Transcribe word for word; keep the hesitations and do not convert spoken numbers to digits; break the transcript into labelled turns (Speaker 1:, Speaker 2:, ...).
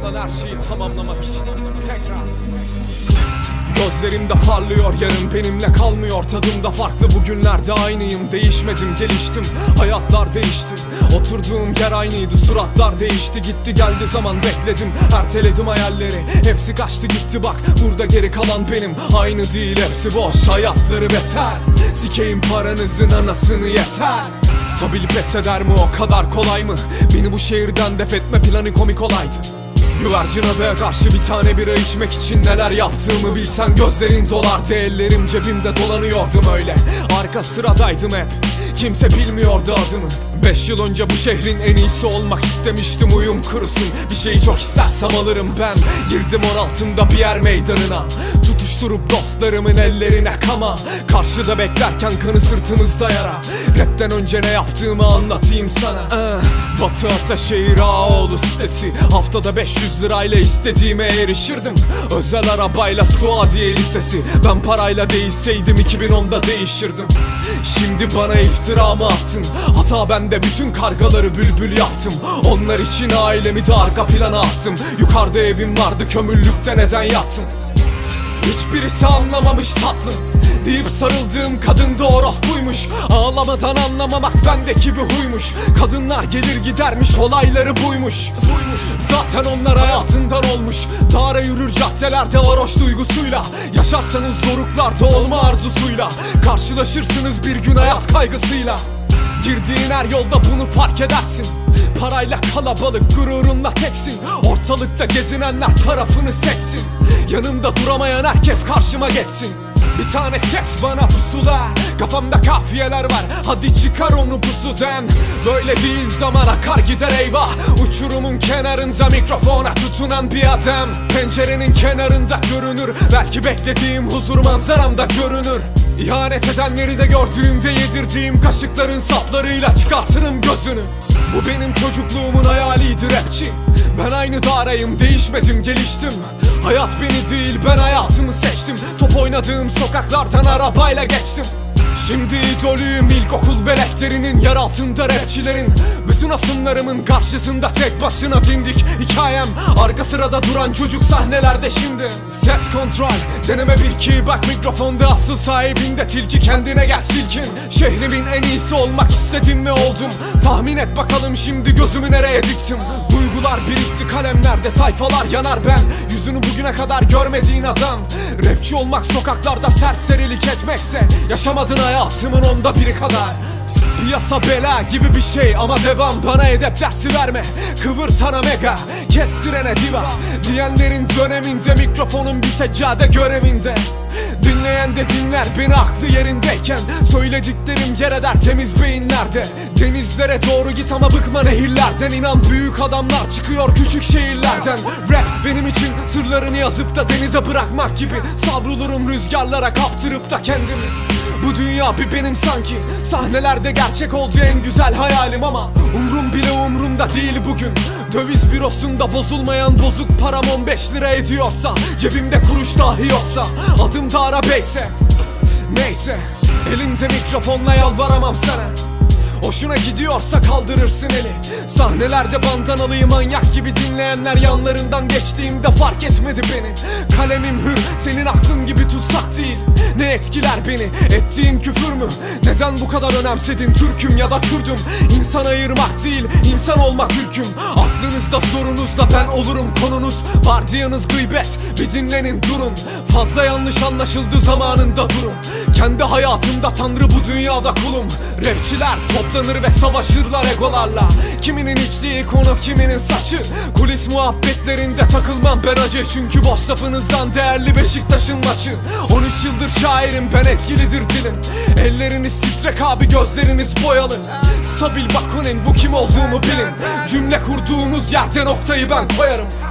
Speaker 1: kalan her şeyi tamamlamak için tekrar. Gözlerimde parlıyor yarın, benimle kalmıyor. Tadımda farklı, bugünlerde aynıyım. Değişmedim, geliştim, hayatlar değişti. Oturduğum yer aynıydı, suratlar değişti. Gitti geldi zaman, bekledim, erteledim hayalleri. Hepsi kaçtı gitti bak, burada geri kalan benim. Aynı değil, hepsi boş, hayatları beter. Sikeyim paranızın anasını, yeter. Stabil pes eder mi, o kadar kolay mı? Beni bu şehirden def etme planı komik olaydı. Güvercin adaya karşı bir tane bira içmek için neler yaptığımı bilsen gözlerin dolardı. Ellerim cebimde dolanıyordum öyle, arka sıradaydım hep, kimse bilmiyordu adımı. Beş yıl önce bu şehrin en iyisi olmak istemiştim, uyum kurusun. Bir şeyi çok istersem alırım ben. Girdim on altında bir yer meydanına, tutuşturup dostlarımın ellerine kama. Karşıda beklerken kanı sırtımızda yara. Rapten önce ne yaptığımı anlatayım sana. uh, Batı Ataşehir Ağaoğlu sitesi. Haftada beş yüz lirayla istediğime erişirdim. Özel arabayla Suadiye Lisesi. Ben parayla değişseydim iki bin onda değişirdim. Şimdi bana iftira mı attın? Hata bende, bütün kargaları bülbül yaptım. Onlar için ailemi de arka plana attım. Yukarıda evim vardı, kömürlükte neden yattım? Hiçbirisi anlamamış tatlım deyip sarıldığım kadın da orospuymuş. Ağlamadan anlamamak bendeki bir huymuş. Kadınlar gelir gidermiş, olayları buymuş. Zaten onlar hayatından olmuş. Dağara yürür caddelerde varoş duygusuyla. Yaşarsanız doruklarda olma arzusuyla. Karşılaşırsınız bir gün hayat kaygısıyla. Girdiğin her yolda bunu fark edersin. Parayla kalabalık, gururunla teksin. Ortalıkta gezinenler tarafını seksin. Yanımda duramayan herkes karşıma geçsin. Bir tane ses bana pusula, kafamda kafiyeler var, hadi çıkar onu pusudan. Böyle değil, zaman akar gider eyvah. Uçurumun kenarında mikrofona tutunan bir adam. Pencerenin kenarında görünür, belki beklediğim huzur manzaramda görünür. İhanet edenleri de gördüğümde yedirdiğim kaşıkların saplarıyla çıkartırım gözünü. Bu benim çocukluğumun hayaliydi rapçi. Ben aynı dağrayım, değişmedim, geliştim. Hayat beni değil, ben hayatımı seçtim. Top oynadığım sokaklardan arabayla geçtim. Şimdi idolüyüm ilkokul veletlerinin, yer altında rapçilerin. Bütün asımlarımın karşısında tek başına dimdik. Hikayem arka sırada duran çocuk sahnelerde şimdi. Ses kontrol, deneme bir iki, bak mikrofonda asıl sahibinde tilki. Kendine gel silkin, şehrimin en iyisi olmak istedim ve oldum. Tahmin et bakalım şimdi gözümü nereye diktim. Duygular birikti kalemlerde, sayfalar yanar ben. Yüzünü bugüne kadar görmediğin adam. Rapçi olmak sokaklarda serserilik etmekse, yaşamadın hayatımın onda biri kadar. Piyasa bela gibi bir şey ama devam, bana edep dersi verme. Kıvırtana mega, kestirene diva diyenlerin döneminde mikrofonun bir seccade görevinde. Dinleyen de dinler beni aklı yerindeyken. Söylediklerim yer eder temiz beyinlerde. Denizlere doğru git ama bıkma nehirlerden. İnan büyük adamlar çıkıyor küçük şehirlerden. Rap benim için sırlarını yazıp da denize bırakmak gibi. Savrulurum rüzgarlara kaptırıp da kendimi. Bu dünya bir benim sanki, sahnelerde gerçek oldu en güzel hayalim ama umrum bile umrumda değil bugün. Döviz bürosunda bozulmayan bozuk param on beş lira ediyorsa, cebimde kuruş dahi yoksa, adım da Arabeyse. Neyse, elimde mikrofonla yalvaramam sana. Hoşuna gidiyorsa kaldırırsın eli. Sahnelerde bandanalığı manyak gibi dinleyenler yanlarından geçtiğimde fark etmedi beni. Kalemim hür, senin aklın gibi tutsak değil. Ne etkiler beni, ettiğin küfür mü? Neden bu kadar önemsedin, Türk'üm ya da Kürdüm? İnsan ayırmak değil, insan olmak ülküm. Aklınızda sorunuzla ben olurum konunuz. Vardiyanız gıybet, bir dinlenin durun. Fazla yanlış anlaşıldı zamanında durum. Kendi hayatımda tanrı, bu dünyada kulum. Rapçiler toplanır ve savaşırlar egolarla. Kiminin içtiği konu, kiminin saçı. Kulis muhabbetlerinde takılmam ben acı. Çünkü boş lafınızdan değerli Beşiktaş'ın maçı. on üç yıldır şairim ben, etkilidir dilim. Elleriniz titrek abi, gözleriniz boyalı. Stabil bakın, bu kim olduğumu bilin. Cümle kurduğunuz yerde noktayı ben koyarım.